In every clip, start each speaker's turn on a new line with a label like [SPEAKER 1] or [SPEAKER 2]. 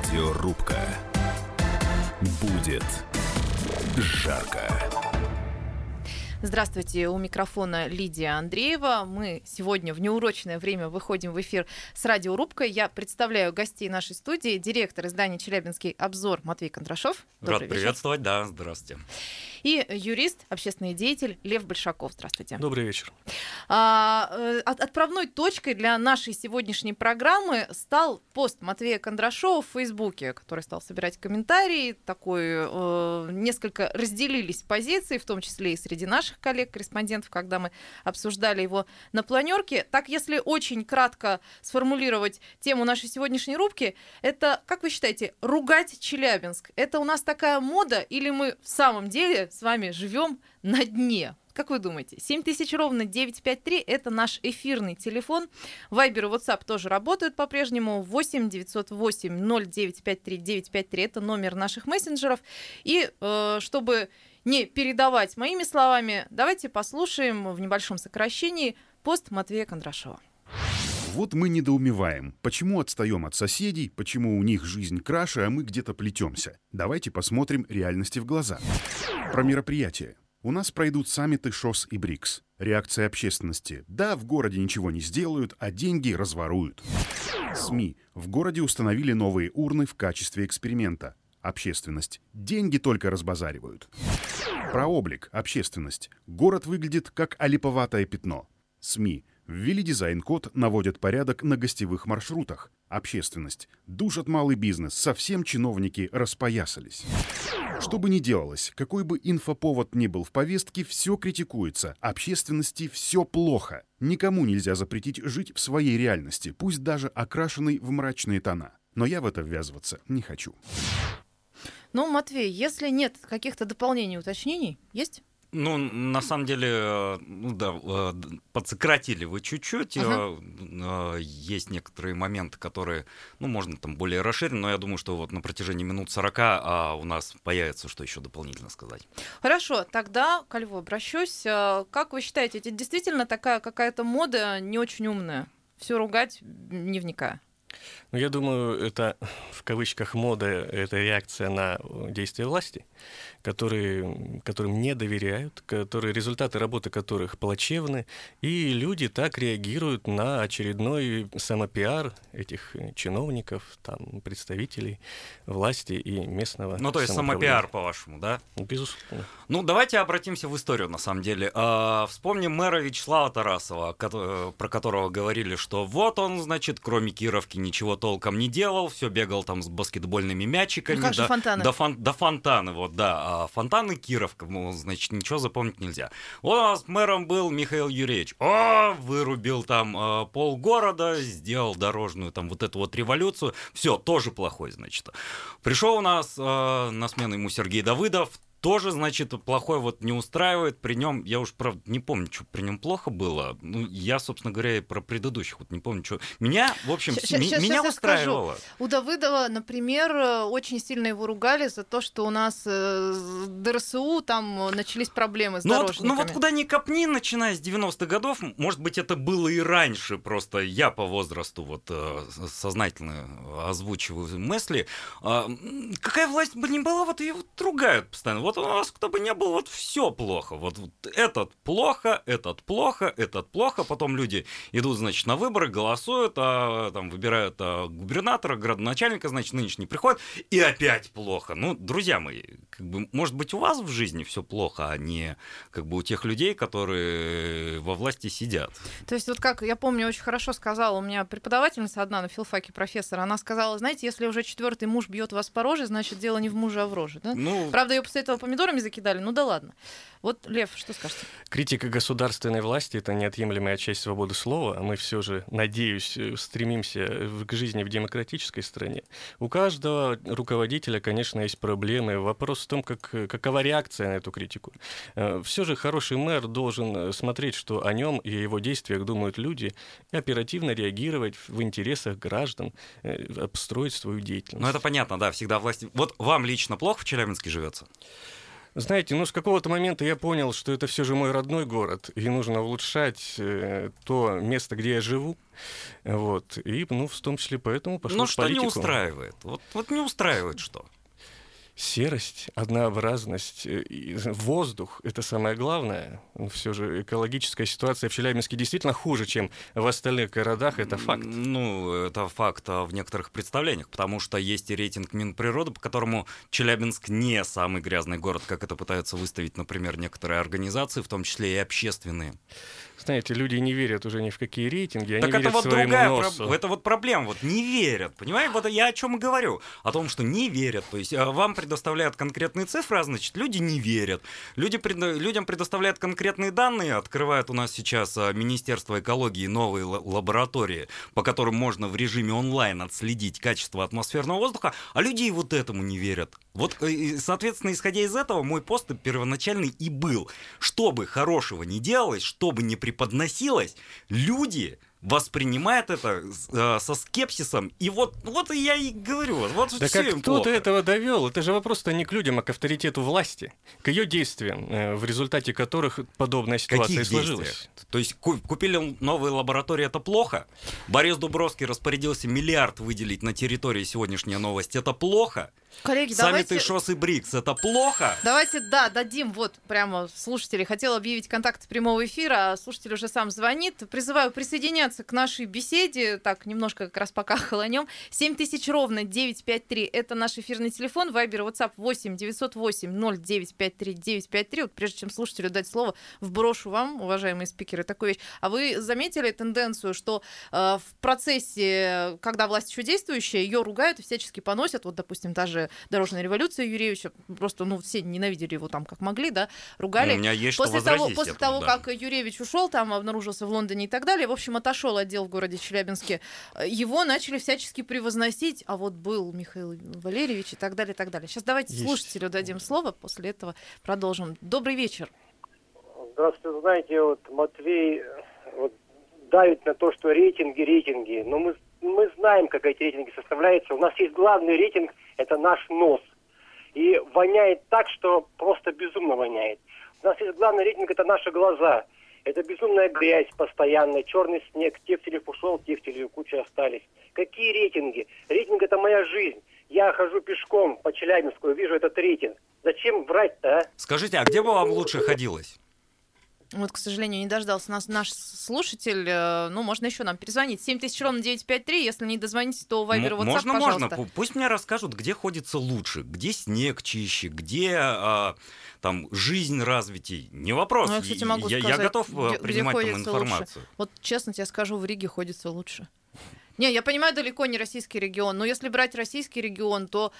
[SPEAKER 1] Радиорубка. Будет жарко.
[SPEAKER 2] Здравствуйте, у микрофона Лидия Андреева. Мы сегодня в неурочное время выходим в эфир с радиорубкой. Я представляю гостей нашей студии. Директор издания «Челябинский обзор» Матвей Кондрашов.
[SPEAKER 3] Рад приветствовать, да, здравствуйте.
[SPEAKER 2] И юрист, общественный деятель Лев Большаков. Здравствуйте.
[SPEAKER 4] Добрый вечер.
[SPEAKER 2] Отправной точкой для нашей сегодняшней программы стал пост Матвея Кондрашова в Фейсбуке, который стал собирать комментарии. Несколько разделились позиции, в том числе и среди наших коллег-корреспондентов, когда мы обсуждали его на планерке. Так, если очень кратко сформулировать тему нашей сегодняшней рубки, это, как вы считаете, ругать Челябинск? Это у нас такая мода или мы в самом деле с вами живем на дне? Как вы думаете? 7000 ровно 953 — это наш эфирный телефон. Вайбер и WhatsApp тоже работают по-прежнему. 8 908 0953 953 — это номер наших мессенджеров. И чтобы не передавать моими словами, давайте послушаем в небольшом сокращении пост Матвея Кондрашова.
[SPEAKER 5] Вот мы недоумеваем, почему отстаем от соседей, почему у них жизнь краше, а мы где-то плетемся. Давайте посмотрим реальности в глаза. Про мероприятие. У нас пройдут саммиты ШОС и БРИКС. Реакция общественности. Да, в городе ничего не сделают, а деньги разворуют. СМИ. В городе установили новые урны в качестве эксперимента. Общественность. Деньги только разбазаривают. Про облик. Общественность. Город выглядит как олиповатое пятно. СМИ. Ввели дизайн-код, наводят порядок на гостевых маршрутах. Общественность. Душат малый бизнес, совсем чиновники распоясались. Что бы ни делалось, какой бы инфоповод ни был в повестке, все критикуется. Общественности все плохо. Никому нельзя запретить жить в своей реальности, пусть даже окрашенной в мрачные тона. Но я в это ввязываться не хочу.
[SPEAKER 2] Ну, Матвей, если нет каких-то дополнений, уточнений, есть?
[SPEAKER 3] Ну, на самом деле, подсократили вы чуть-чуть. Есть некоторые моменты, которые, можно там более расширить, но я думаю, что вот на протяжении минут 40 у нас появится, что еще дополнительно сказать.
[SPEAKER 2] Хорошо, тогда к Льву обращусь. Как вы считаете, это действительно такая какая-то мода не очень умная? Все ругать, не вникая?
[SPEAKER 4] Я думаю, это в кавычках мода, это реакция на действия власти, которым не доверяют, результаты работы которых плачевны, и люди так реагируют на очередной самопиар этих чиновников, представителей власти и местного самоуправления.
[SPEAKER 3] То есть самопиар, по-вашему, да?
[SPEAKER 4] Безусловно.
[SPEAKER 3] Давайте обратимся в историю, на самом деле. Вспомним мэра Вячеслава Тарасова, про которого говорили, что вот он, значит, кроме Кировки ничего толком не делал, все бегал там с баскетбольными мячиками.
[SPEAKER 2] Как же фонтаны?
[SPEAKER 3] До фонтаны, а фонтаны Кировка, значит, ничего запомнить нельзя. Вот у нас мэром был Михаил Юрьевич. Вырубил там полгорода, сделал дорожную там вот эту вот революцию. Все, тоже плохой, значит. Пришел у нас на смену ему Сергей Давыдов. Тоже, значит, плохой вот не устраивает. При нем, я уж, правда, не помню, что при нем плохо было. Я, собственно говоря, и про предыдущих вот не помню, что. Меня, в общем, меня устраивало.
[SPEAKER 2] У Давыдова, например, очень сильно его ругали за то, что у нас с ДРСУ там начались проблемы с дорожниками.
[SPEAKER 3] Вот куда ни копни, начиная с 90-х годов, может быть, это было и раньше, просто я по возрасту вот сознательно озвучиваю мысли. Какая власть бы ни была, вот ее вот ругают постоянно. Вот у нас кто бы ни был, вот все плохо. Вот этот плохо, этот плохо, этот плохо. Потом люди идут, значит, на выборы, голосуют, там выбирают губернатора, градоначальника, значит, нынешний приходит, и опять плохо. Друзья мои, может быть, у вас в жизни все плохо, а не у тех людей, которые во власти сидят.
[SPEAKER 2] То есть, вот как я помню, очень хорошо сказала у меня преподавательница одна на филфаке, профессор, она сказала, знаете, если уже 4-й муж бьет вас по роже, значит, дело не в муже, а в роже. Да? Правда, ее после этого помидорами закидали, да ладно. Вот, Лев, что скажете?
[SPEAKER 4] Критика государственной власти — это неотъемлемая часть свободы слова, а мы все же, надеюсь, стремимся к жизни в демократической стране. У каждого руководителя, конечно, есть проблемы. Вопрос в том, какова реакция на эту критику. Все же хороший мэр должен смотреть, что о нем и о его действиях думают люди, и оперативно реагировать в интересах граждан, обстроить свою деятельность.
[SPEAKER 3] Это понятно, да, всегда власти. Вот вам лично плохо в Челябинске живется?
[SPEAKER 4] Знаете, с какого-то момента я понял, что это все же мой родной город, и нужно улучшать то место, где я живу. Вот. И, в том числе поэтому пошел в
[SPEAKER 3] что
[SPEAKER 4] политику.
[SPEAKER 3] не устраивает? Вот не устраивает что?
[SPEAKER 4] Серость, однообразность, воздух — это самое главное. Все же экологическая ситуация в Челябинске действительно хуже, чем в остальных городах, это факт.
[SPEAKER 3] Это факт в некоторых представлениях, потому что есть и рейтинг Минприроды, по которому Челябинск не самый грязный город, как это пытаются выставить, например, некоторые организации, в том числе и общественные.
[SPEAKER 4] Знаете, люди не верят уже ни в какие рейтинги, они
[SPEAKER 3] так
[SPEAKER 4] верят
[SPEAKER 3] это вот
[SPEAKER 4] своему
[SPEAKER 3] другая
[SPEAKER 4] носу.
[SPEAKER 3] это вот проблема, не верят, понимаете? Вот я о чем и говорю, о том, что не верят, то есть вам предоставляют конкретные цифры, а значит, люди не верят. Людям предоставляют конкретные данные, открывают у нас сейчас Министерство экологии новые лаборатории, по которым можно в режиме онлайн отследить качество атмосферного воздуха, а люди и вот этому не верят. Вот, соответственно, исходя из этого, мой пост первоначальный и был. Что бы хорошего ни делалось, что бы ни преподносилось, люди воспринимают это со скепсисом. И вот и я и говорю, вот
[SPEAKER 4] да
[SPEAKER 3] все
[SPEAKER 4] как
[SPEAKER 3] им
[SPEAKER 4] кто-то
[SPEAKER 3] плохо.
[SPEAKER 4] этого довел? Это же вопрос-то не к людям, а к авторитету власти, к ее действиям, в результате которых подобная ситуация
[SPEAKER 3] Каких
[SPEAKER 4] сложилась.
[SPEAKER 3] действиях? То есть купили новые лаборатории, это плохо? Борис Дубровский распорядился миллиард выделить на территории «Сегодняшняя новость», это плохо?
[SPEAKER 2] Коллеги,
[SPEAKER 3] Саммиты
[SPEAKER 2] давайте...
[SPEAKER 3] ШОС и БРИКС, это плохо?
[SPEAKER 2] Давайте, дадим прямо слушателей. Хотела объявить контакты прямого эфира, а слушатель уже сам звонит. Призываю присоединяться к нашей беседе. Так, немножко как раз пока холонем. 7000 ровно 953. Это наш эфирный телефон. Вайбер, WhatsApp 8 908 0953 953. Вот прежде чем слушателю дать слово, вброшу вам, уважаемые спикеры, такую вещь. А вы заметили тенденцию, что в процессе, когда власть еще действующая, ее ругают и всячески поносят? Вот, допустим, та же дорожная революция Юрьевича, просто, все ненавидели его там как могли, да, ругали.
[SPEAKER 3] У меня есть
[SPEAKER 2] после
[SPEAKER 3] что возразить
[SPEAKER 2] после
[SPEAKER 3] этому,
[SPEAKER 2] того,
[SPEAKER 3] да.
[SPEAKER 2] как Юрьевич ушел, там обнаружился в Лондоне и так далее, в общем, отошел отдел в городе Челябинске, его начали всячески превозносить, а вот был Михаил Валерьевич и так далее, и так далее. Сейчас давайте слушателю дадим слово, после этого продолжим. Добрый вечер.
[SPEAKER 6] Здравствуйте, знаете, Матвей давит на то, что рейтинги, но мы знаем, как эти рейтинги составляются. У нас есть главный рейтинг, это наш нос. И воняет так, что просто безумно воняет. У нас есть главный рейтинг, это наши глаза. Это безумная грязь постоянная, черный снег, тех ушел, тех куча остались. Какие рейтинги? Рейтинг — это моя жизнь. Я хожу пешком по Челябинску, вижу этот рейтинг. Зачем врать-то, а?
[SPEAKER 3] Скажите, а где бы вам лучше ходилось?
[SPEAKER 2] Вот, к сожалению, не дождался нас наш слушатель. Можно еще нам перезвонить. 7000 ровно 953. Если не дозвонитесь, то Вайбер и WhatsApp, пожалуйста.
[SPEAKER 3] Можно. Пусть мне расскажут, где ходится лучше, где снег чище, где там жизнь развитей. Не вопрос.
[SPEAKER 2] Я, кстати, могу сказать,
[SPEAKER 3] я готов принимать там
[SPEAKER 2] ходится
[SPEAKER 3] информацию.
[SPEAKER 2] Лучше. Вот честно тебе скажу, в Риге ходится лучше. Не, я понимаю, далеко не российский регион, но если брать российский регион, то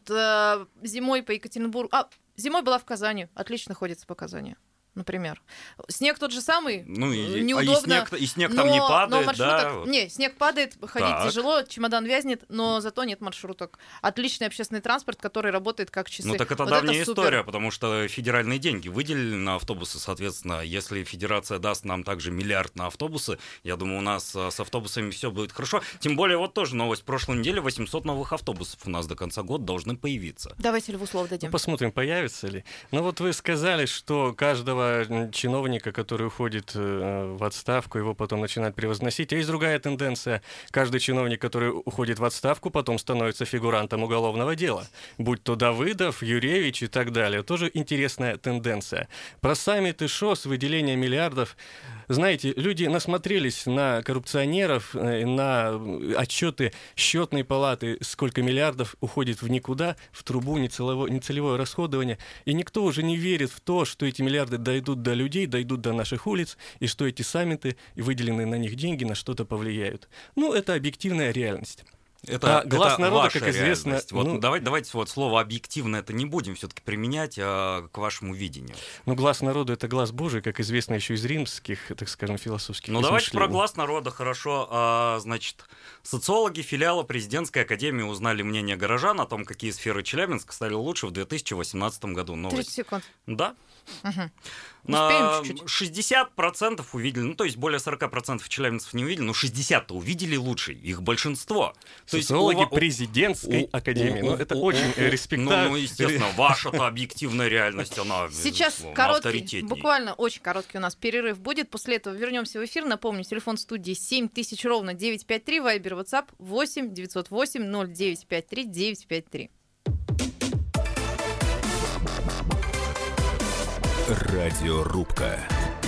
[SPEAKER 2] зимой по Екатеринбургу... Зимой была в Казани, отлично ходится по Казани. Например. Снег тот же самый, неудобно.
[SPEAKER 3] И снег там не падает,
[SPEAKER 2] маршруток...
[SPEAKER 3] да?
[SPEAKER 2] Не, снег падает, ходить
[SPEAKER 3] Так.
[SPEAKER 2] тяжело, чемодан вязнет, но зато нет маршруток. Отличный общественный транспорт, который работает как часы.
[SPEAKER 3] Так это давняя история, потому что федеральные деньги выделили на автобусы, соответственно, если федерация даст нам также миллиард на автобусы, я думаю, у нас с автобусами все будет хорошо. Тем более, тоже новость прошлой недели, 800 новых автобусов у нас до конца года должны появиться.
[SPEAKER 2] Давайте Льву слово дадим.
[SPEAKER 4] Посмотрим, появится ли. Вы сказали, что каждого чиновника, который уходит в отставку, его потом начинают превозносить. А есть другая тенденция. Каждый чиновник, который уходит в отставку, потом становится фигурантом уголовного дела. Будь то Давыдов, Юрьевич и так далее. Тоже интересная тенденция. Про саммиты ШОС, выделение миллиардов. Знаете, люди насмотрелись на коррупционеров, на отчеты счетной палаты, сколько миллиардов уходит в никуда, в трубу, нецелевое расходование. И никто уже не верит в то, что эти миллиарды дойдут до людей, дойдут до наших улиц, и что эти саммиты и выделенные на них деньги на что-то повлияют. Это объективная реальность.
[SPEAKER 3] Это
[SPEAKER 4] глаз народа,
[SPEAKER 3] ваша
[SPEAKER 4] как известно...
[SPEAKER 3] Давайте слово «объективно» это не будем все-таки применять к вашему видению.
[SPEAKER 4] Глаз народа — это глаз Божий, как известно еще из римских, так скажем, философских измышлений.
[SPEAKER 3] Давайте про глаз народа, хорошо. Социологи филиала Президентской академии узнали мнение горожан о том, какие сферы Челябинска стали лучше в 2018 году.
[SPEAKER 2] 30 секунд.
[SPEAKER 3] Да.
[SPEAKER 2] Угу.
[SPEAKER 3] На
[SPEAKER 2] чуть-чуть.
[SPEAKER 3] 60% увидели, то есть более 40% челябинцев не увидели, но 60% увидели лучше, их большинство.
[SPEAKER 4] Социологи президентской академии. Это очень респектабельно.
[SPEAKER 3] Ну, естественно, ваша-то объективная реальность, она
[SPEAKER 2] Сейчас короткий, буквально очень короткий у нас перерыв будет. После этого вернемся в эфир. Напомню, телефон студии 7000 ровно 953, Вайбер, WhatsApp 8 908 0953 953.
[SPEAKER 1] Радиорубка.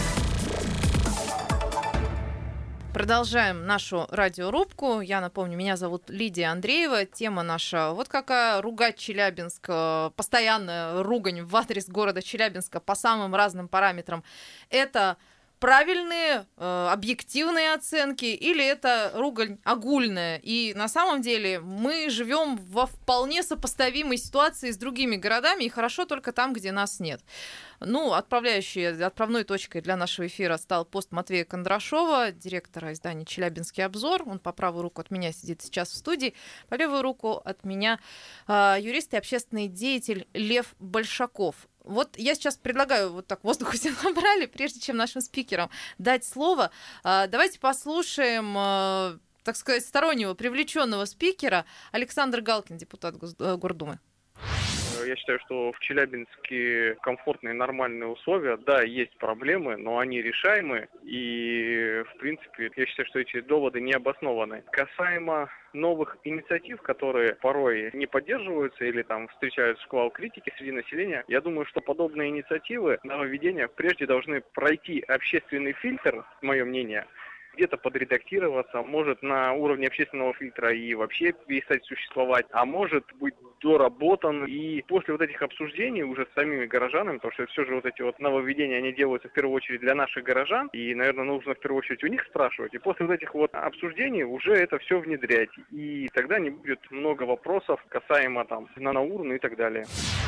[SPEAKER 2] Продолжаем нашу радиорубку. Я напомню, меня зовут Лидия Андреева. Тема наша вот какая: ругать Челябинск, постоянная ругань в адрес города Челябинска по самым разным параметрам. Это правильные, объективные оценки или это ругань огульная? И на самом деле мы живем во вполне сопоставимой ситуации с другими городами, и хорошо только там, где нас нет. Ну, отправной точкой для нашего эфира стал пост Матвея Кондрашова, директора издания «Челябинский обзор». Он по правую руку от меня сидит сейчас в студии, по левую руку от меня юрист и общественный деятель Лев Большаков. Вот я сейчас предлагаю, вот так воздух все набрали, прежде чем нашим спикерам дать слово. Давайте послушаем, так сказать, стороннего, привлеченного спикера Александр Галкин, депутат Гордумы.
[SPEAKER 7] Я считаю, что в Челябинске комфортные, нормальные условия. Да, есть проблемы, но они решаемы. И, в принципе, я считаю, что эти доводы не обоснованы. Касаемо новых инициатив, которые порой не поддерживаются или там встречают шквал критики среди населения, я думаю, что подобные инициативы, нововведения прежде должны пройти общественный фильтр, мое мнение, где-то подредактироваться, может на уровне общественного фильтра и вообще перестать существовать, а может быть доработан. И после вот этих обсуждений уже с самими горожанами, потому что все же вот эти вот нововведения, они делаются в первую очередь для наших горожан, и, наверное, нужно в первую очередь у них спрашивать. И после вот этих вот обсуждений уже это все внедрять. И тогда не будет много вопросов касаемо там на урну и так далее.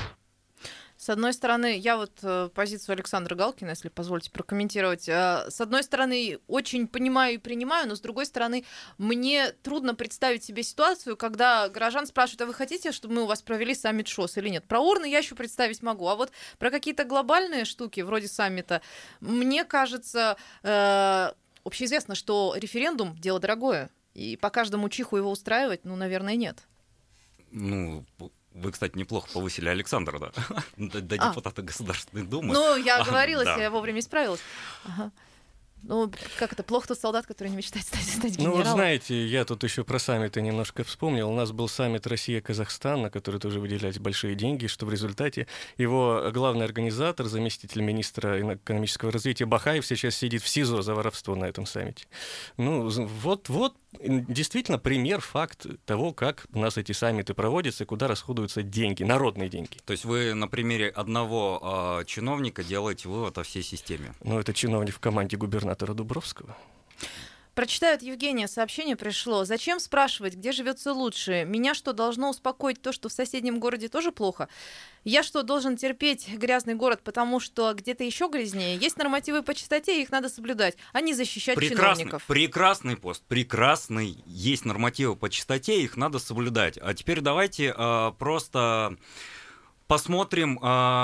[SPEAKER 2] С одной стороны, я вот позицию Александра Галкина, если позволите прокомментировать, с одной стороны, очень понимаю и принимаю, но с другой стороны, мне трудно представить себе ситуацию, когда горожан спрашивают: а вы хотите, чтобы мы у вас провели саммит ШОС или нет? Про урны я еще представить могу, а вот про какие-то глобальные штуки, вроде саммита, мне кажется, общеизвестно, что референдум — дело дорогое, и по каждому чиху его устраивать, наверное, нет.
[SPEAKER 3] Вы, кстати, неплохо повысили Александра, да? До депутата Государственной Думы.
[SPEAKER 2] Я оговорилась, я вовремя исправилась. Ага. Как это, плохо тот солдат, который не мечтает стать генералом?
[SPEAKER 4] Вы знаете, я тут еще про саммиты немножко вспомнил. У нас был саммит Россия-Казахстан, на который тоже выделялись большие деньги, что в результате его главный организатор, заместитель министра экономического развития Бахаев, сейчас сидит в СИЗО за воровство на этом саммите. Вот действительно пример, факт того, как у нас эти саммиты проводятся и куда расходуются деньги, народные деньги.
[SPEAKER 3] То есть вы на примере одного чиновника делаете вывод о всей системе?
[SPEAKER 4] Это чиновник в команде губернатора Дубровского.
[SPEAKER 2] Прочитаю от Евгения, сообщение пришло. Зачем спрашивать, где живется лучше? Меня что, должно успокоить то, что в соседнем городе тоже плохо? Я что, должен терпеть грязный город, потому что где-то еще грязнее? Есть нормативы по чистоте, их надо соблюдать, а не защищать чиновников.
[SPEAKER 3] Прекрасный пост, прекрасный. Есть нормативы по чистоте, их надо соблюдать. А теперь давайте просто посмотрим...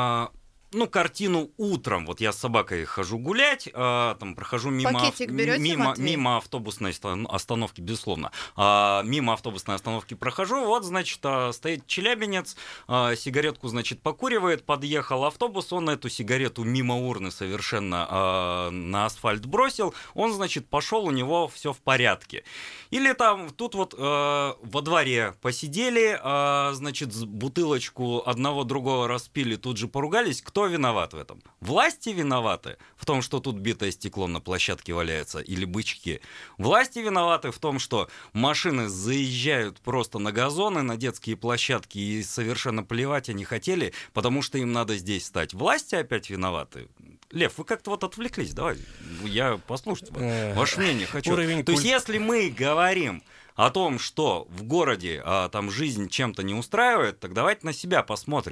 [SPEAKER 3] картину утром. Вот я с собакой хожу гулять, прохожу мимо автобусной остановки, безусловно. Мимо автобусной остановки прохожу, стоит челябинец, сигаретку, покуривает, подъехал автобус, он эту сигарету мимо урны совершенно на асфальт бросил, он, пошел, у него все в порядке. Или тут во дворе посидели, бутылочку одного другого распили, тут же поругались. Кто виноват в этом? Власти виноваты в том, что тут битое стекло на площадке валяется, или бычки. Власти виноваты в том, что машины заезжают просто на газоны, на детские площадки, и совершенно плевать они хотели, потому что им надо здесь стать. Власти опять виноваты. Лев, вы как-то отвлеклись, давай, я послушать ваше мнение хочу. То есть если мы говорим о том, что в городе жизнь чем-то не устраивает, так давайте на себя посмотрим.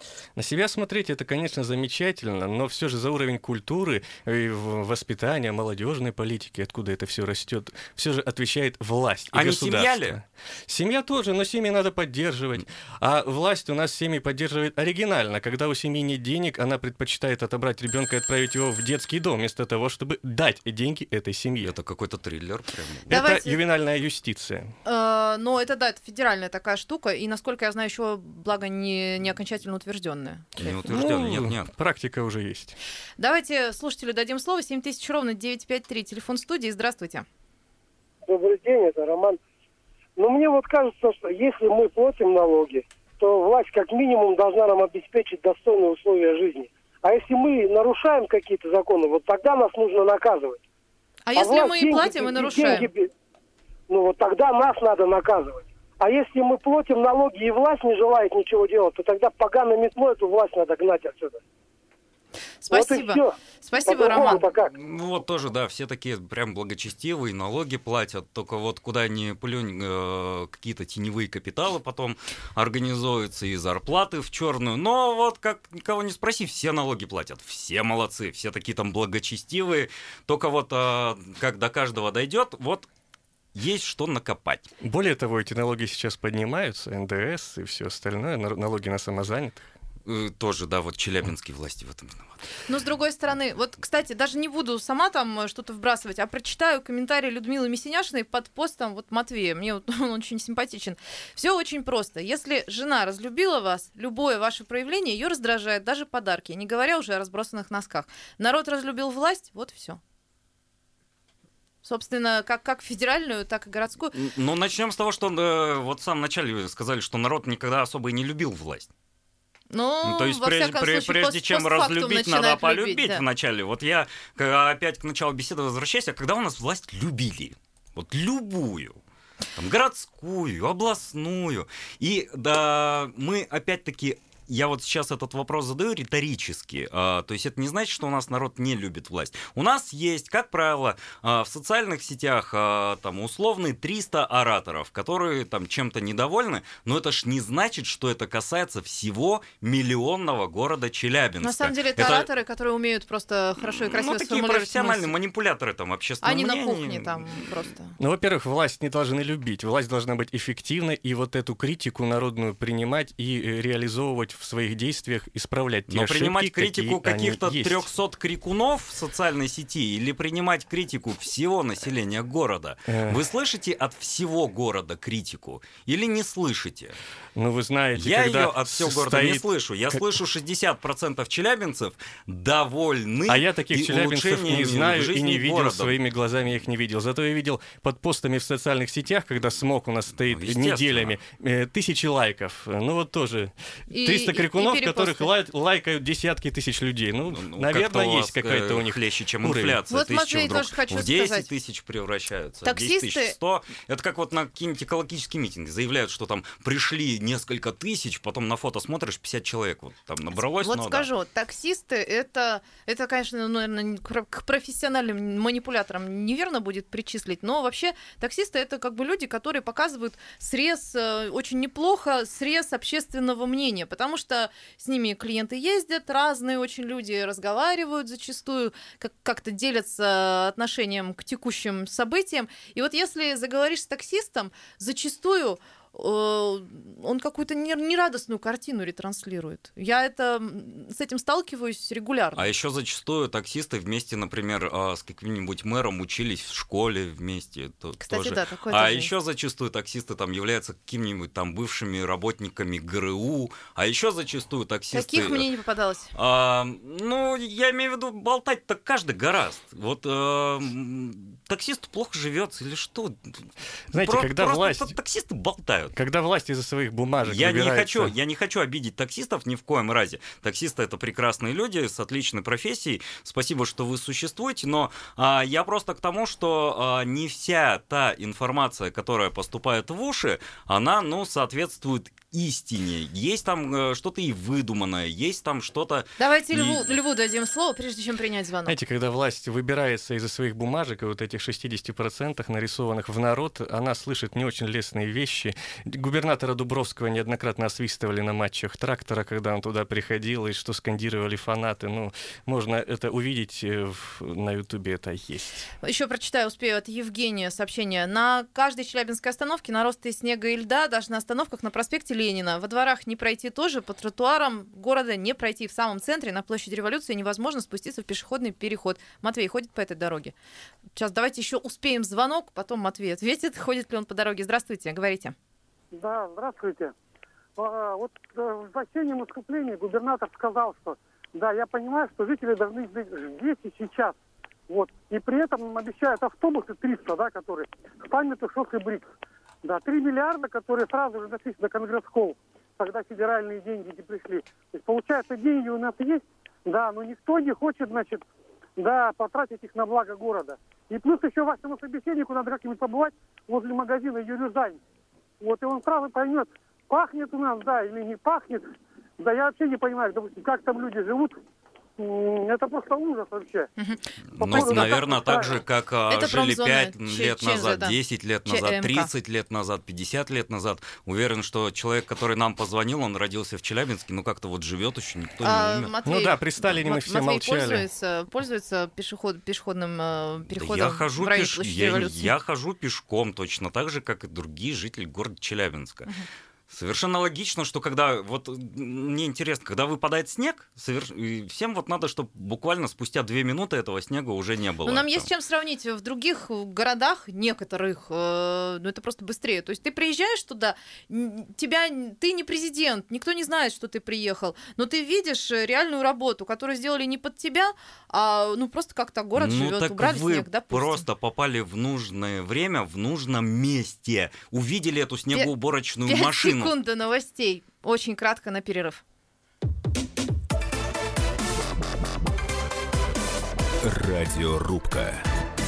[SPEAKER 4] На себя смотреть это, конечно, замечательно, но все же за уровень культуры и воспитания, молодежной политики, откуда это все растет, все же отвечает власть и
[SPEAKER 3] не
[SPEAKER 4] государство.
[SPEAKER 3] семья ли?
[SPEAKER 4] Семья тоже, но семьи надо поддерживать. А власть у нас семьи поддерживает оригинально. Когда у семьи нет денег, она предпочитает отобрать ребенка и отправить его в детский дом, вместо того, чтобы дать деньги этой семье.
[SPEAKER 3] Это какой-то триллер. Прям.
[SPEAKER 4] Это ювенальная юстиция.
[SPEAKER 2] Но это, да, это федеральная такая штука, и, насколько я знаю, еще, благо, не окончательно утвержденная.
[SPEAKER 3] Не утвержден, нет.
[SPEAKER 4] Практика уже есть.
[SPEAKER 2] Давайте слушателю дадим слово. 7000 ровно 953, телефон студии. Здравствуйте.
[SPEAKER 6] Добрый день, это Роман. Но мне вот кажется, что если мы платим налоги, то власть как минимум должна нам обеспечить достойные условия жизни. А если мы нарушаем какие-то законы, вот тогда нас нужно наказывать.
[SPEAKER 2] А если мы и платим, и нарушаем?
[SPEAKER 6] Ну вот тогда нас надо наказывать. А если мы платим налоги и власть не желает ничего делать, то тогда поганой метлой эту власть надо гнать отсюда.
[SPEAKER 2] Спасибо.
[SPEAKER 6] Вот
[SPEAKER 2] Спасибо, Роман.
[SPEAKER 6] Как?
[SPEAKER 3] Ну вот тоже, да, все такие прям благочестивые, налоги платят, только вот куда ни плюнь, какие-то теневые капиталы потом организуются и зарплаты в черную. Но вот как никого не спроси, все налоги платят, все молодцы, все такие там благочестивые. Только вот как до каждого дойдет, вот есть что накопать.
[SPEAKER 4] Более того, эти налоги сейчас поднимаются, НДС и все остальное, налоги на самозанятых.
[SPEAKER 3] Тоже, да, вот челябинские власти в этом виноваты.
[SPEAKER 2] Но с другой стороны, вот, кстати, даже не буду сама там что-то вбрасывать, а прочитаю комментарий Людмилы Месеняшиной под постом вот Матвея. Мне вот он очень симпатичен. Все очень просто. Если жена разлюбила вас, любое ваше проявление ее раздражает, даже подарки, не говоря уже о разбросанных носках. Народ разлюбил власть, вот и все. Собственно, как федеральную, так и городскую.
[SPEAKER 3] Ну, начнем с того, что вот в самом начале сказали, что народ никогда особо и не любил власть.
[SPEAKER 2] Ну,
[SPEAKER 3] то есть
[SPEAKER 2] во всяком случае,
[SPEAKER 3] прежде чем разлюбить, надо полюбить
[SPEAKER 2] да.
[SPEAKER 3] вначале. Вот я опять к началу беседы возвращаюсь, а когда у нас власть любили? Вот любую. Там, городскую, областную. И да, мы опять-таки... Я вот сейчас этот вопрос задаю риторически. То есть это не значит, что у нас народ не любит власть. У нас есть, как правило, в социальных сетях там условные 300 ораторов, которые там чем-то недовольны, но это ж не значит, что это касается всего миллионного города Челябинска.
[SPEAKER 2] На самом деле это ораторы, которые умеют просто хорошо и красиво
[SPEAKER 3] такие
[SPEAKER 2] сформулировать
[SPEAKER 3] профессиональные
[SPEAKER 2] мысль.
[SPEAKER 3] Манипуляторы там общественного
[SPEAKER 2] Они
[SPEAKER 3] мнения.
[SPEAKER 2] на кухне там просто.
[SPEAKER 4] Ну, во-первых, власть не должны любить. Власть должна быть эффективной, и вот эту критику народную принимать и реализовывать в своих действиях, исправлять те ошибки,
[SPEAKER 3] принимать критику каких-то
[SPEAKER 4] есть.
[SPEAKER 3] 300 крикунов в социальной сети или принимать критику всего населения города? Вы слышите от всего города критику или не слышите?
[SPEAKER 4] Ну, вы знаете,
[SPEAKER 3] я
[SPEAKER 4] когда
[SPEAKER 3] ее от всего города не слышу. Я слышу 60% челябинцев довольны.
[SPEAKER 4] А я таких челябинцев не знаю и не видел
[SPEAKER 3] городом.
[SPEAKER 4] своими глазами, я их не видел. Зато я видел под постами в социальных сетях, когда смог у нас стоит неделями, тысячи лайков. Ну вот тоже 300 крикунов, которых лайкают десятки тысяч людей. Ну наверное, есть какая-то у них
[SPEAKER 3] хлеще, чем
[SPEAKER 4] уровень.
[SPEAKER 3] инфляция.
[SPEAKER 2] Вот, Матвей, тоже хочу
[SPEAKER 3] в 10
[SPEAKER 2] сказать.
[SPEAKER 3] тысяч превращаются.
[SPEAKER 2] Таксисты...
[SPEAKER 3] 10 тысяч 100. Это как вот на какие-нибудь экологические митинги. Заявляют, что там пришли несколько тысяч, потом на фото смотришь, 50 человек вот там набралось.
[SPEAKER 2] Вот скажу, таксисты, это, конечно, наверное, к профессиональным манипуляторам неверно будет причислить, но вообще таксисты — это как бы люди, которые показывают срез, очень неплохо, срез общественного мнения, потому что с ними клиенты ездят, разные очень люди разговаривают зачастую, как-то делятся отношением к текущим событиям. И вот если заговоришь с таксистом, зачастую он какую-то нерадостную картину ретранслирует. Я с этим сталкиваюсь регулярно.
[SPEAKER 3] А еще зачастую таксисты вместе, например, с каким-нибудь мэром учились в школе вместе.
[SPEAKER 2] Кстати,
[SPEAKER 3] тоже.
[SPEAKER 2] да, такое
[SPEAKER 3] А
[SPEAKER 2] тоже
[SPEAKER 3] еще
[SPEAKER 2] есть.
[SPEAKER 3] Зачастую таксисты там являются какими-нибудь там бывшими работниками ГРУ. А еще зачастую таксисты...
[SPEAKER 2] Таких мне не попадалось.
[SPEAKER 3] Ну, я имею в виду, болтать-то каждый гораст. Вот таксисту плохо живется или что?
[SPEAKER 4] Знаете, когда власть...
[SPEAKER 3] Таксисты болтают.
[SPEAKER 4] Когда власть из-за своих бумажек
[SPEAKER 3] я
[SPEAKER 4] выбирается...
[SPEAKER 3] не хочу обидеть таксистов ни в коем разе. Таксисты — это прекрасные люди с отличной профессией. Спасибо, что вы существуете, но я просто к тому, что не вся та информация, которая поступает в уши, она, соответствует истине, есть там что-то и выдуманное, есть там что-то...
[SPEAKER 2] Давайте Льву дадим слово, прежде чем принять звонок.
[SPEAKER 4] Знаете, когда власть выбирается из-за своих бумажек и вот этих 60% нарисованных в народ, она слышит не очень лестные вещи. Губернатора Дубровского неоднократно освистывали на матчах трактора, когда он туда приходил, и что скандировали фанаты. Ну, можно это увидеть на Ютубе, это есть.
[SPEAKER 2] Еще прочитаю, успею, от Евгения сообщение. На каждой челябинской остановке наросты снега и льда, даже на остановках на проспекте Ленина. Во дворах не пройти тоже, по тротуарам города не пройти. В самом центре, на площади Революции, невозможно спуститься в пешеходный переход. Матвей ходит по этой дороге. Сейчас давайте еще успеем звонок, потом Матвей ответит, ходит ли он по дороге. Здравствуйте, говорите.
[SPEAKER 8] Да, здравствуйте. Вот в осеннем выступлении губернатор сказал, что да, я понимаю, что жители должны быть здесь и сейчас. Вот. И при этом обещают автобусы 300, да, которые с памятью ШОС и БРИКС. Да, 3 миллиарда, которые сразу же дошли до Конгресс-холл, когда федеральные деньги не пришли. То есть, получается, деньги у нас есть, да, но никто не хочет, значит, да, потратить их на благо города. И плюс еще вашему собеседнику надо как-нибудь побывать возле магазина «Юрюзань». Вот, и он сразу поймет, пахнет у нас, да, или не пахнет. Да, я вообще не понимаю, допустим, как там люди живут. Это просто ужас вообще.
[SPEAKER 3] Ну, наверное, так же, как жили
[SPEAKER 2] промзона
[SPEAKER 3] 5 лет назад,
[SPEAKER 2] да.
[SPEAKER 3] 10 лет назад,
[SPEAKER 2] ЧМК.
[SPEAKER 3] 30 лет назад, 50 лет назад. Уверен, что человек, который нам позвонил, он родился в Челябинске, но как-то вот живет еще, никто не умер.
[SPEAKER 2] Матвей,
[SPEAKER 4] Ну да, при Сталине мы все
[SPEAKER 2] Матвей
[SPEAKER 4] молчали.
[SPEAKER 2] пользуется пешеходным переходом
[SPEAKER 3] Да я хожу
[SPEAKER 2] в районе площади Революции?
[SPEAKER 3] я хожу пешком точно так же, как и другие жители города Челябинска. Совершенно логично, что когда, вот мне интересно, когда выпадает снег, всем вот надо, чтобы буквально спустя 2 минуты этого снега уже не было.
[SPEAKER 2] Ну, нам есть чем сравнить. В других городах, некоторых, ну, это просто быстрее. То есть ты приезжаешь туда, ты не президент, никто не знает, что ты приехал, но ты видишь реальную работу, которую сделали не под тебя, а ну просто как-то город живет,
[SPEAKER 3] так
[SPEAKER 2] убрали
[SPEAKER 3] вы
[SPEAKER 2] снег, допустим.
[SPEAKER 3] просто попали в нужное время, в нужном месте, увидели эту снегоуборочную машину.
[SPEAKER 2] 5 секунд до новостей. Очень кратко на перерыв.
[SPEAKER 1] Радиорубка.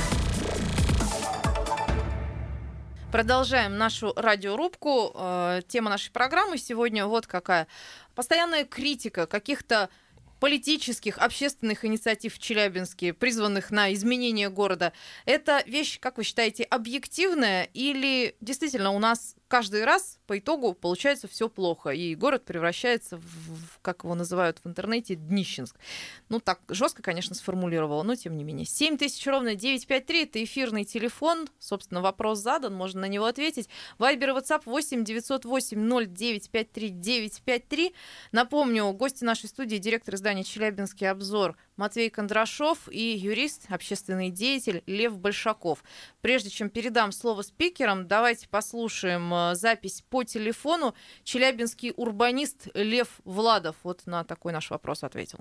[SPEAKER 2] Продолжаем нашу радиорубку. Тема нашей программы сегодня вот какая. Постоянная критика каких-то политических, общественных инициатив в Челябинске, призванных на изменение города. Это вещь, как вы считаете, объективная или действительно у нас каждый раз по итогу получается все плохо, и город превращается в, как его называют в интернете, Днищенск? Ну, так жестко, конечно, сформулировала, но тем не менее. 7000 ровно 953 — это эфирный телефон. Собственно, вопрос задан, можно на него ответить. Вайбер и WhatsApp 8 908 0953 953. Напомню, гости нашей студии — директор издания «Челябинский обзор» Матвей Кондрашов и юрист, общественный деятель Лев Большаков. Прежде чем передам слово спикерам, давайте послушаем запись по телефону. Челябинский урбанист Лев Владов вот на такой наш вопрос ответил.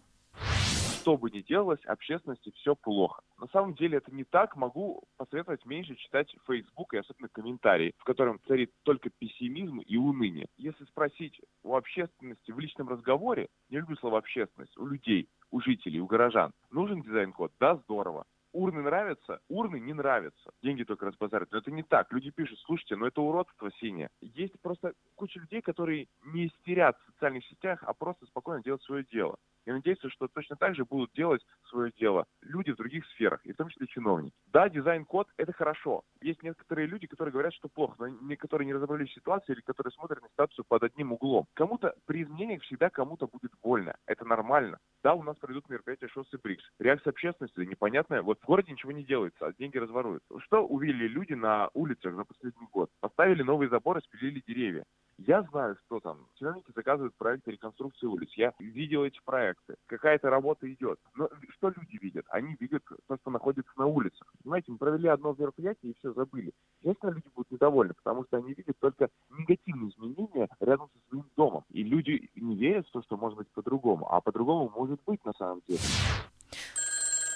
[SPEAKER 9] Что бы ни делалось, общественности все плохо. На самом деле это не так. Могу посоветовать меньше читать Facebook и особенно комментарии, в котором царит только пессимизм и уныние. Если спросить у общественности в личном разговоре, не люблю слово общественность, у людей, у жителей, у горожан, нужен дизайн-код? Да, здорово. Урны нравятся? Урны не нравятся. Деньги только разбазаривают. Но это не так. Люди пишут, слушайте, ну это уродство синее. Есть просто куча людей, которые не истерят в социальных сетях, а просто спокойно делают свое дело. И надеюсь, что точно так же будут делать свое дело люди в других сферах, и в том числе чиновники. Да, дизайн-код – это хорошо. Есть некоторые люди, которые говорят, что плохо, но которые не разобрались в ситуации или которые смотрят на ситуацию под одним углом. Кому-то при изменениях всегда кому-то будет больно. Это нормально. Да, у нас пройдут мероприятия ШОС и БРИКС. Реакция общественности непонятная. Вот в городе ничего не делается, а деньги разворуют. Что увидели люди на улицах за последний год? Поставили новые заборы, спилили деревья. Я знаю, что там. Чиновники заказывают проекты реконструкции улиц. Я видел эти проекты. Какая-то работа идет. Но что люди видят? Они видят то, что находится на улицах. Понимаете, мы провели одно мероприятие и все забыли. Естественно, люди будут недовольны, потому что они видят только негативные изменения рядом со своим домом. И люди не верят в то, что может быть по-другому. А по-другому может быть на самом деле.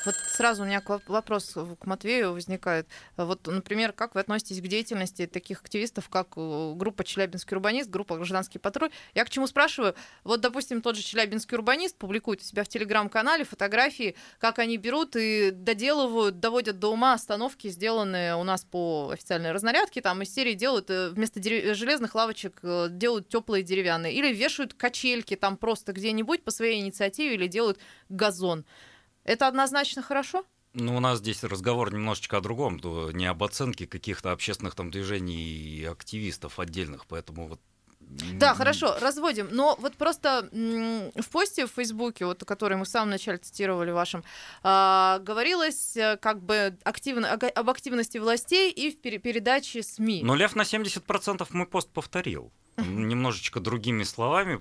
[SPEAKER 2] Вот сразу у меня вопрос к Матвею возникает. Вот, например, как вы относитесь к деятельности таких активистов, как группа «Челябинский урбанист», группа «Гражданский патруль»? Я к чему спрашиваю? Вот, допустим, тот же «Челябинский урбанист» публикует у себя в Телеграм-канале фотографии, как они берут и доделывают, доводят до ума остановки, сделанные у нас по официальной разнарядке. Там из серии делают вместо железных лавочек делают теплые деревянные. Или вешают качельки там просто где-нибудь по своей инициативе или делают газон. Это однозначно хорошо?
[SPEAKER 3] Ну, у нас здесь разговор немножечко о другом, не об оценке каких-то общественных там движений и активистов отдельных, поэтому вот...
[SPEAKER 2] Да, хорошо, разводим. Но вот просто в посте в Фейсбуке, вот, который мы в самом начале цитировали вашем, говорилось как бы об активности властей и в передаче СМИ.
[SPEAKER 3] Но Лев на 70% мой пост повторил. Немножечко другими словами,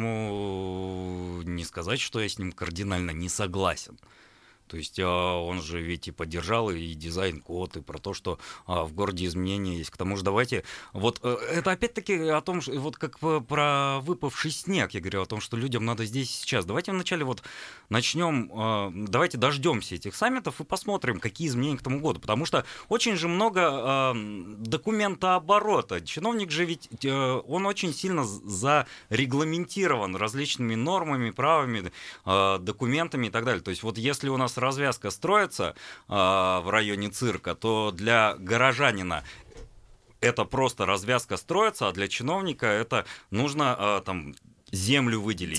[SPEAKER 3] поэтому не сказать, что я с ним кардинально не согласен. То есть он же ведь и поддержал и дизайн-код, и про то, что в городе изменения есть. К тому же давайте... Вот это опять-таки о том, что, вот как про выпавший снег, я говорю о том, что людям надо здесь и сейчас. Давайте вначале вот начнем, давайте дождемся этих саммитов и посмотрим, какие изменения к тому году. Потому что очень же много документооборота. Чиновник же ведь, он очень сильно зарегламентирован различными нормами, правами, документами и так далее. То есть вот если у нас развязка строится в районе цирка, то для горожанина это просто развязка строится, а для чиновника это нужно там землю выделить.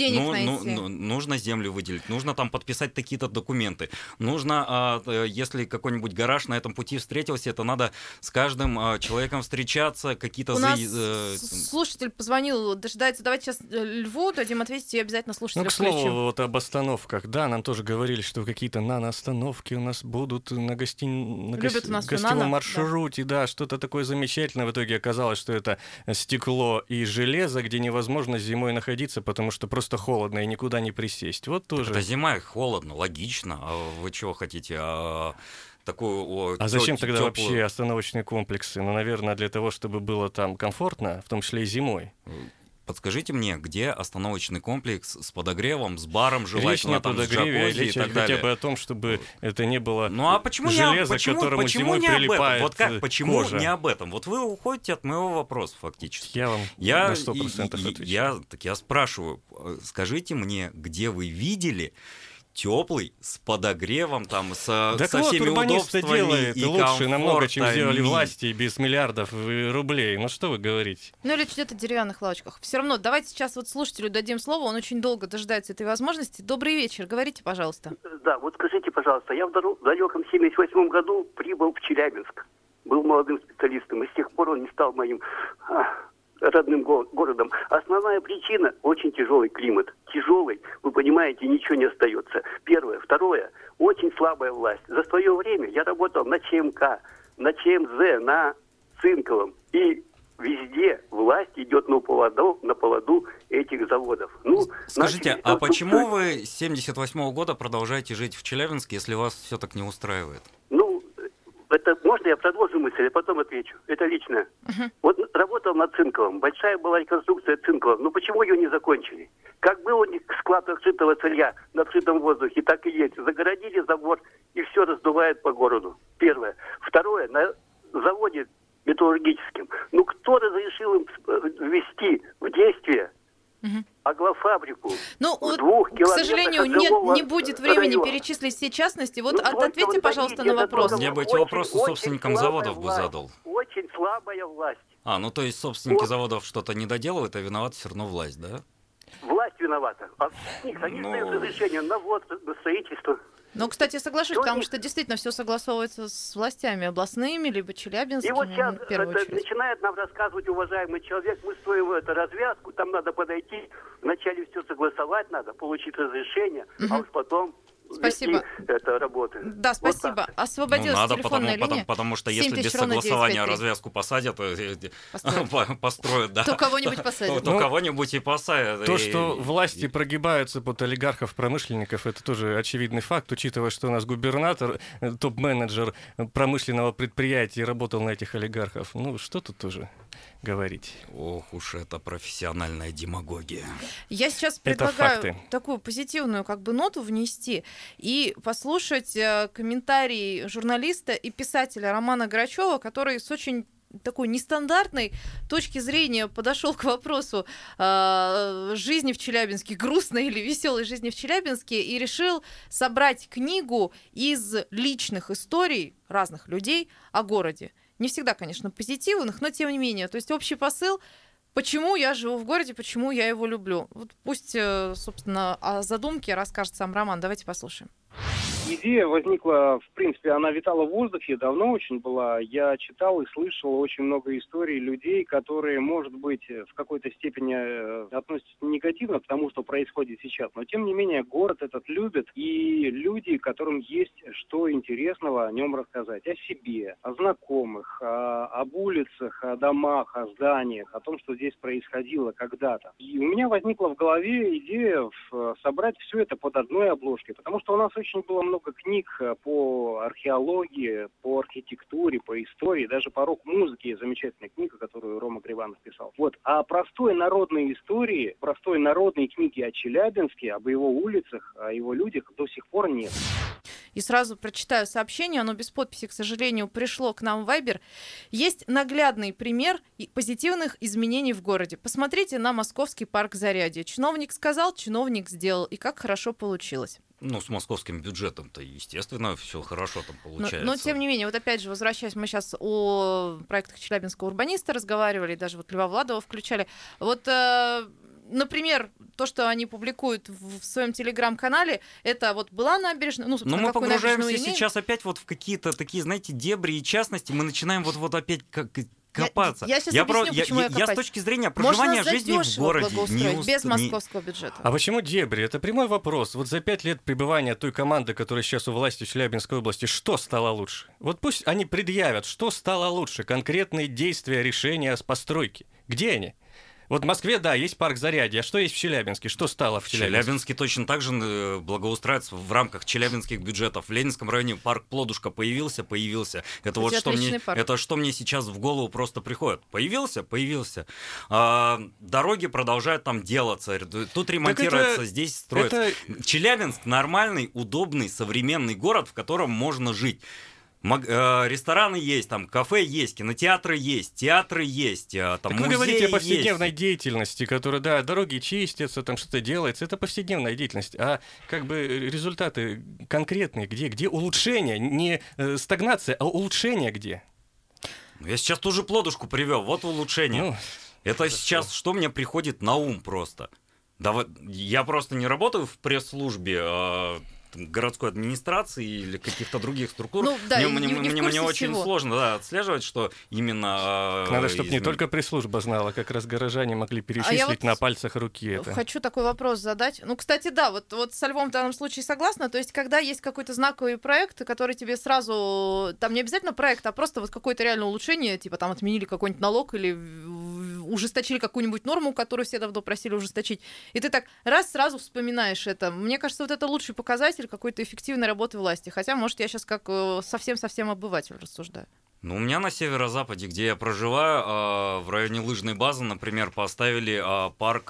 [SPEAKER 3] Нужно землю выделить, нужно там подписать такие-то документы. Нужно, если какой-нибудь гараж на этом пути встретился, это надо с каждым человеком встречаться, какие-то...
[SPEAKER 2] У нас слушатель позвонил, дожидается. Давайте сейчас Льву дадим ответить, и обязательно слушателя включим.
[SPEAKER 4] К слову, вот об остановках. Да, нам тоже говорили, что какие-то нано-остановки у нас будут на гостевом маршруте. Да, что-то такое замечательное. В итоге оказалось, что это стекло и железо, где невозможно зимой находиться, потому что просто холодно и никуда не присесть. Вот тоже.
[SPEAKER 3] Это зима, холодно, логично. А вы чего хотите?
[SPEAKER 4] Зачем тогда вообще остановочные комплексы? Ну, наверное, для того, чтобы было там комфортно, в том числе и зимой.
[SPEAKER 3] Подскажите мне, где остановочный комплекс с подогревом, с баром, желательно там с джакузи и так далее?
[SPEAKER 4] Хотя бы о том, чтобы это не было
[SPEAKER 3] почему
[SPEAKER 4] железо, к которому зимой прилипает
[SPEAKER 3] вот как, почему
[SPEAKER 4] кожа?
[SPEAKER 3] Не об этом? Вот вы уходите от моего вопроса фактически.
[SPEAKER 4] Я вам на 100% отвечу.
[SPEAKER 3] Я спрашиваю, скажите мне, где вы видели теплый, с подогревом, там, со всеми удобствами
[SPEAKER 4] делает
[SPEAKER 3] и
[SPEAKER 4] лучше намного, чем сделали
[SPEAKER 3] комфортами.
[SPEAKER 4] власти без миллиардов рублей. Ну что вы говорите?
[SPEAKER 2] Ну или где-то в деревянных лавочках. Все равно, давайте сейчас вот слушателю дадим слово, он очень долго дожидается этой возможности. Добрый вечер, говорите, пожалуйста.
[SPEAKER 10] Да, вот скажите, пожалуйста, я в далеком 1978 году прибыл в Челябинск, был молодым специалистом, и с тех пор он не стал моим родным городом. Основная причина – очень тяжелый климат. Тяжелый, вы понимаете, ничего не остается. Первое. Второе – очень слабая власть. За свое время я работал на ЧМК, на ЧМЗ, на Цинковом. И везде власть идет на поводу этих заводов.
[SPEAKER 3] Скажите, а почему вы с 1978 года продолжаете жить в Челябинске, если вас все так не устраивает?
[SPEAKER 10] Это можно я продолжу мысль, а потом отвечу. Это личное. Вот работал над Цинковым. Большая была реконструкция Цинкова. Но почему ее не закончили? Как был у них склад открытого сырья на открытом воздухе, так и есть. Загородили завод, и все раздувает по городу. Первое. Второе. На заводе металлургическом. Кто разрешил им ввести в действие аглофабрику?
[SPEAKER 2] К сожалению, не будет времени перечислить все частности. Вот ответьте, пожалуйста, на вопрос.
[SPEAKER 3] Я бы эти вопросы собственникам заводов бы задал.
[SPEAKER 10] Очень слабая власть.
[SPEAKER 3] То есть собственники заводов что-то не доделывают, а виновата все равно власть, да?
[SPEAKER 10] Власть виновата. Они дают разрешение на ввоз, на строительство.
[SPEAKER 2] Кстати, соглашусь, потому что действительно все согласовывается с властями областными, либо челябинскими.
[SPEAKER 10] И вот сейчас
[SPEAKER 2] в первую очередь.
[SPEAKER 10] Начинает нам рассказывать уважаемый человек, мы строим эту развязку, там надо подойти, вначале все согласовать надо, получить разрешение, а уж потом...
[SPEAKER 2] Спасибо.
[SPEAKER 10] Это работает.
[SPEAKER 2] Да, спасибо. Вот освободилась телефонная линия.
[SPEAKER 3] Потому что если без согласования развязку посадят, построят, да.
[SPEAKER 2] То кого-нибудь посадят.
[SPEAKER 3] То кого-нибудь и посадят.
[SPEAKER 4] То, что власти прогибаются под олигархов-промышленников, это тоже очевидный факт, учитывая, что у нас губернатор, топ-менеджер промышленного предприятия работал на этих олигархов. Что тут тоже? говорить.
[SPEAKER 3] Ох уж это профессиональная демагогия.
[SPEAKER 2] Я сейчас
[SPEAKER 4] Это
[SPEAKER 2] предлагаю
[SPEAKER 4] факты.
[SPEAKER 2] такую позитивную ноту внести и послушать комментарий журналиста и писателя Романа Грачева, который с очень такой нестандартной точки зрения подошел к вопросу жизни в Челябинске, грустной или веселой жизни в Челябинске, и решил собрать книгу из личных историй разных людей о городе. Не всегда, конечно, позитивных, но тем не менее. То есть общий посыл, почему я живу в городе, почему я его люблю. Вот пусть, собственно, о задумке расскажет сам Роман. Давайте послушаем.
[SPEAKER 11] Идея возникла, в принципе, она витала в воздухе, давно очень была. Я читал и слышал очень много историй людей, которые, может быть, в какой-то степени относятся негативно к тому, что происходит сейчас. Но, тем не менее, город этот любят, и люди, которым есть что интересного о нем рассказать. О себе, о знакомых, об улицах, о домах, о зданиях, о том, что здесь происходило когда-то. И у меня возникла в голове идея собрать все это под одной обложкой, потому что у нас очень было много книг по археологии, по архитектуре, по истории, даже по рок-музыке. Замечательная книга, которую Рома Гриванов писал. Вот. А простой народной истории, простой народной книги о Челябинске, об его улицах, о его людях до сих пор нет.
[SPEAKER 2] И сразу прочитаю сообщение, оно без подписи, к сожалению, пришло к нам в Viber. Есть наглядный пример позитивных изменений в городе. Посмотрите на московский парк Зарядье. Чиновник сказал, чиновник сделал. И как хорошо получилось.
[SPEAKER 3] Ну, с московским бюджетом-то, естественно, все хорошо там получается.
[SPEAKER 2] Но, тем не менее, вот опять же, возвращаясь, мы сейчас о проектах челябинского урбаниста разговаривали, даже вот Льва Владова включали. Вот, например, то, что они публикуют в своем телеграм-канале, это вот была набережная, ну, собственно,
[SPEAKER 3] но мы
[SPEAKER 2] какую
[SPEAKER 3] погружаемся
[SPEAKER 2] набережную
[SPEAKER 3] сейчас опять вот в какие-то такие, знаете, дебри и частности, мы начинаем вот опять копаться.
[SPEAKER 2] Я сейчас объясню, почему я
[SPEAKER 3] с точки зрения проживания жизни в городе
[SPEAKER 2] без московского бюджета.
[SPEAKER 4] А почему дебри? Это прямой вопрос. Вот за 5 лет пребывания той команды, которая сейчас у власти в Челябинской области, что стало лучше? Вот пусть они предъявят, что стало лучше, конкретные действия, решения с постройки. Где они? Вот в Москве, да, есть парк Зарядье. А что есть в Челябинске? Что стало в Челябинске?
[SPEAKER 3] Челябинске точно так же благоустраивается в рамках челябинских бюджетов. В Ленинском районе парк Плодушка появился. Это вот что мне сейчас в голову просто приходит. Появился. Дороги продолжают там делаться. Тут ремонтируется, здесь строится. Челябинск нормальный, удобный, современный город, в котором можно жить. Рестораны есть, там кафе есть, кинотеатры есть, театры есть, там
[SPEAKER 4] так
[SPEAKER 3] музеи
[SPEAKER 4] вы говорите о повседневной
[SPEAKER 3] есть.
[SPEAKER 4] Деятельности, которая, да, дороги чистятся, там что-то делается, это повседневная деятельность, а как бы результаты конкретные, где улучшение, не стагнация, а улучшение где?
[SPEAKER 3] Я сейчас ту же Плодушку привел, вот улучшение. Это хорошо. Сейчас что мне приходит на ум просто? Я просто не работаю в пресс-службе городской администрации или каких-то других структур. Мне очень сложно отслеживать, что именно...
[SPEAKER 4] Надо, чтобы не только пресс-служба знала, как раз горожане могли перечислить на пальцах руки это.
[SPEAKER 2] Хочу такой вопрос задать. Ну, кстати, да, вот со Львом в данном случае согласна. То есть, когда есть какой-то знаковый проект, который тебе сразу... Там не обязательно проект, а просто вот какое-то реальное улучшение, типа там отменили какой-нибудь налог или ужесточили какую-нибудь норму, которую все давно просили ужесточить. И ты так сразу вспоминаешь это. Мне кажется, вот это лучший показатель какой-то эффективной работы власти. Хотя, может, я сейчас как совсем-совсем обыватель рассуждаю.
[SPEAKER 3] Ну, у меня на северо-западе, где я проживаю, в районе лыжной базы, например, поставили парк,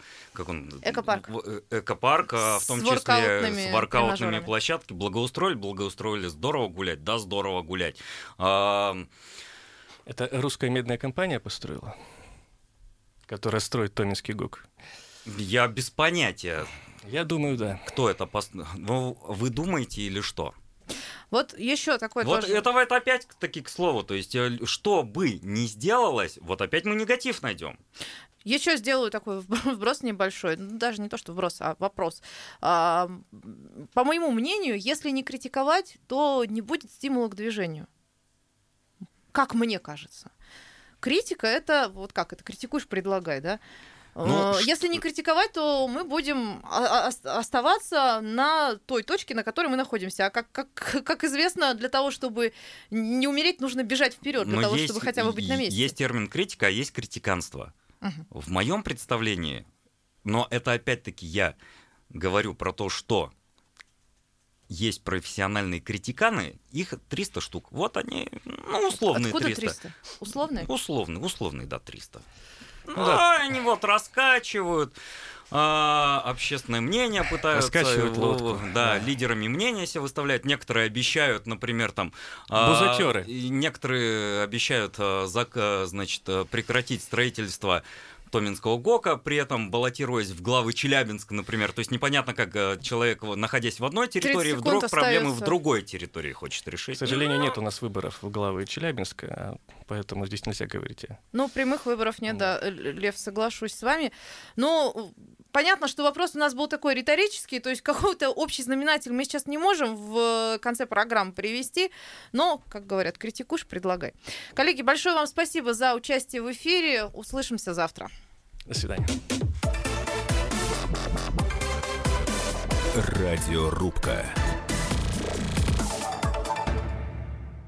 [SPEAKER 3] экопарк, в том числе с воркаутными площадками. Благоустроили, здорово гулять, да, здорово гулять.
[SPEAKER 4] Это русская медная компания построила, которая строит Томинский ГУК?
[SPEAKER 3] Я без понятия.
[SPEAKER 4] Я думаю, да.
[SPEAKER 3] Кто это? Вы думаете или что?
[SPEAKER 2] Вот еще такой
[SPEAKER 3] вот
[SPEAKER 2] тоже...
[SPEAKER 3] Это опять-таки к слову. То есть, что бы ни сделалось, вот опять мы негатив найдем.
[SPEAKER 2] Еще сделаю такой вброс небольшой, даже не то, что вброс, а вопрос. По моему мнению, если не критиковать, то не будет стимула к движению. Как мне кажется. Критика — это, вот как это, критикуешь, предлагай, да? Если не критиковать, то мы будем оставаться на той точке, на которой мы находимся. А как известно, для того, чтобы не умереть, нужно бежать вперед, для того, чтобы хотя бы быть на месте.
[SPEAKER 3] Есть термин критика, а есть критиканство. В моем представлении, но это опять-таки я говорю про то, что есть профессиональные критиканы, их 300 штук. Вот они, условные.
[SPEAKER 2] Откуда
[SPEAKER 3] 300.
[SPEAKER 2] Условные?
[SPEAKER 3] Условные, да, 300.
[SPEAKER 4] да.
[SPEAKER 3] Они вот раскачивают, общественное мнение пытаются,
[SPEAKER 4] Раскачивают лодку.
[SPEAKER 3] Да, лидерами мнения себя выставляют. Некоторые обещают, например, там...
[SPEAKER 4] Бузатеры.
[SPEAKER 3] Некоторые обещают, прекратить строительство Томинского ГОКа, при этом баллотируясь в главы Челябинска, например. То есть непонятно, как человек, находясь в одной территории, вдруг проблемы в другой территории хочет решить.
[SPEAKER 4] К сожалению, нет у нас выборов в главы Челябинска, поэтому здесь нельзя говорить.
[SPEAKER 2] Прямых выборов нет, да, Лев, соглашусь с вами. Понятно, что вопрос у нас был такой риторический, то есть какой-то общий знаменатель мы сейчас не можем в конце программы привести, но, как говорят, критикуешь, предлагай. Коллеги, большое вам спасибо за участие в эфире. Услышимся завтра.
[SPEAKER 4] До свидания.
[SPEAKER 1] Радиорубка.